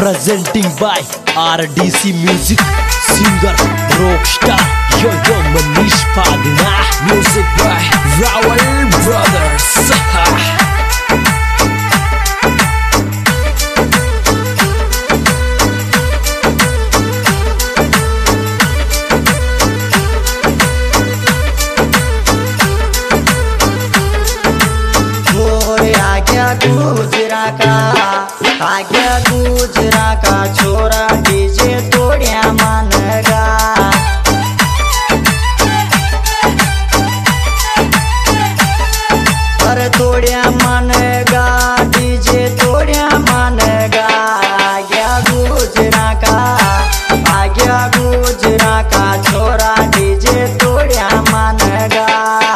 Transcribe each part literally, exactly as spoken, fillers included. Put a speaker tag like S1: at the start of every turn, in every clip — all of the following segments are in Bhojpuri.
S1: presenting by R D C Music, singer rockstar Yo Yo Manish Pagna, music by Rawal Brothers.
S2: गुजरा का आज्ञा गुजरा का छोरा डीजे तोड़िया मानेगा। पर तोड़िया मानेगा डीजे तोड़िया मानेगा। आज्ञा गुजरा का आज्ञा गुजरा का छोरा डीजे तोड़िया मानेगा।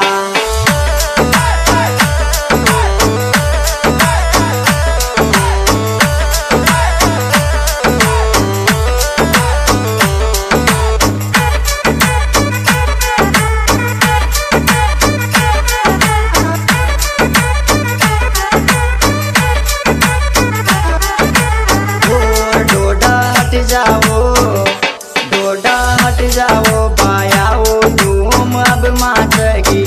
S2: जाओ डोडा हट जाओ पायाओ धूम अब माचगी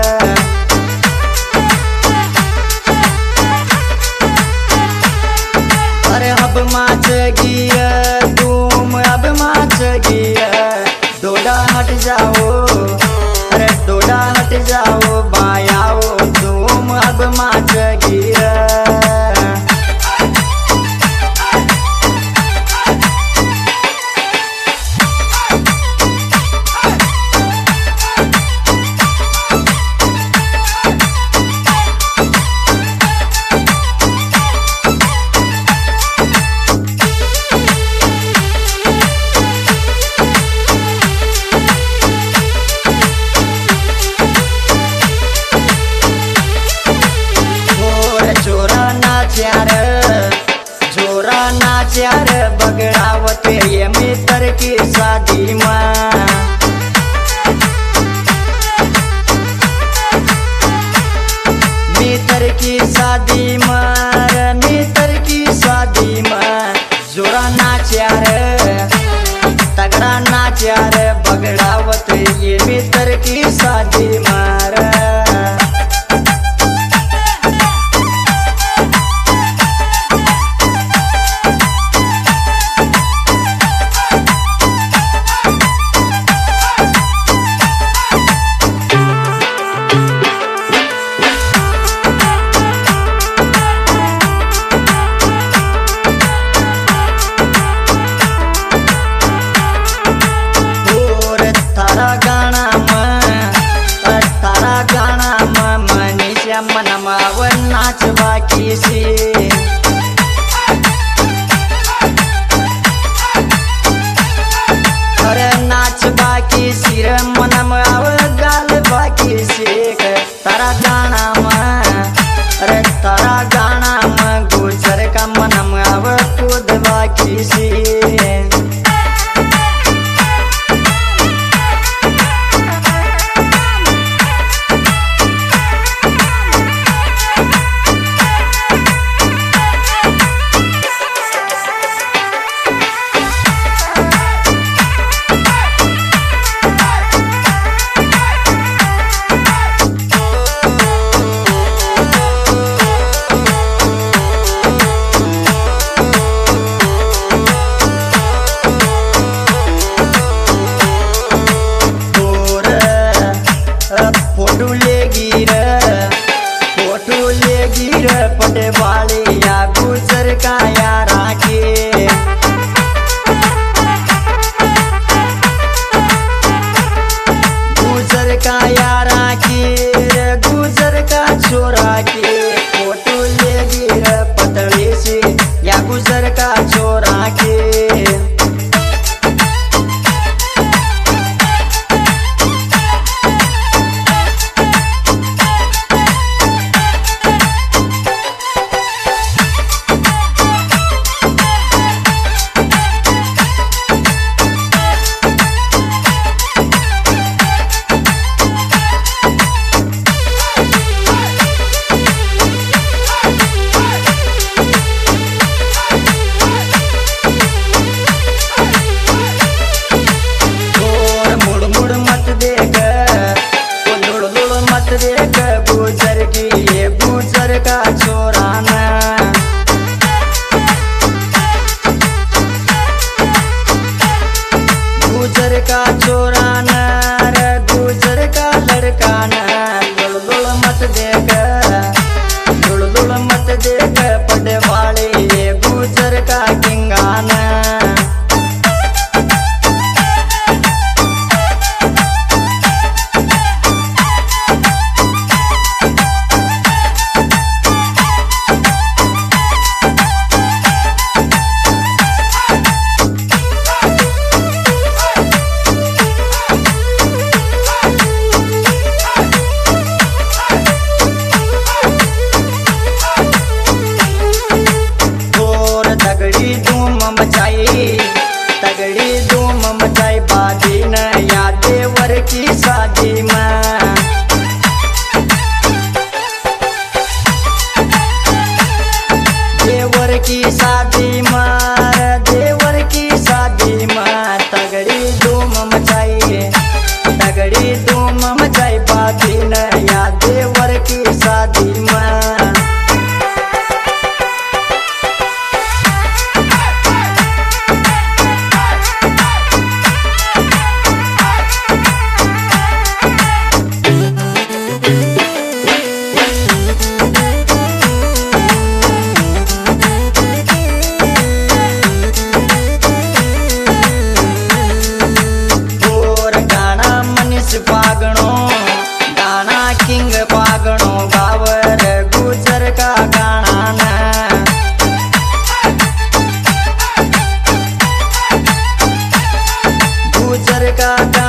S2: अरे अब माचगी धूम अब माचगी। डोडा हट जाओ अरे डोडा हट जाओ पायाओ धूम अब माचगी। जोरा नाचार बगड़ावते ये मित्र की शादी में। मित्र की शादी में मित्र की शादी में जोरा नाचार तगड़ा नाचार बगड़ावते ये मित्र की शादी में। नाचवा किसी अरे नाचवा किसी रे मनम आव गाल बाकी से तारा गाना में अरे तारा गाना में गुजर का मनम आव खुद बाकी से। फोटो लेगी रे फोटो लेगी रे पटे वाली या गुजर का यारा के। गुजर का यारा के रे गुजर का छोरा के। फोटो लेगी रे पतली से या गुजर का छोरा के। किंगाना तगड़ी धूम मचाई बाजी न या देवर की शादी में देवर की शादी में देवर की शादी में तगड़ी धूम मचाई तगड़ी धूम मचाई बाजी न या देवर की शादी में पागणो गाना किंग पागणो गावर गुजर का गाना न गुजर का गाना